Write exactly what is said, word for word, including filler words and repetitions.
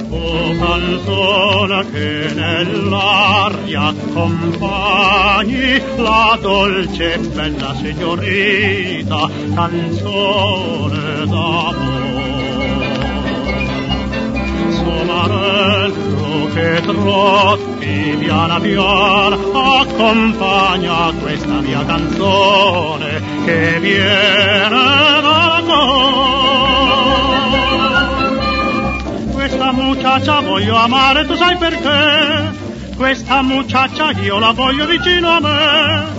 Oh, canzone che nell'aria accompagni la dolce e bella signorita, canzone d'amore. Somarello che trotti piana piana, accompagna questa mia canzone che viene dal cuore. Questa muchacha voglio amare, tu sai perché? Questa muchacha io la voglio vicino a me.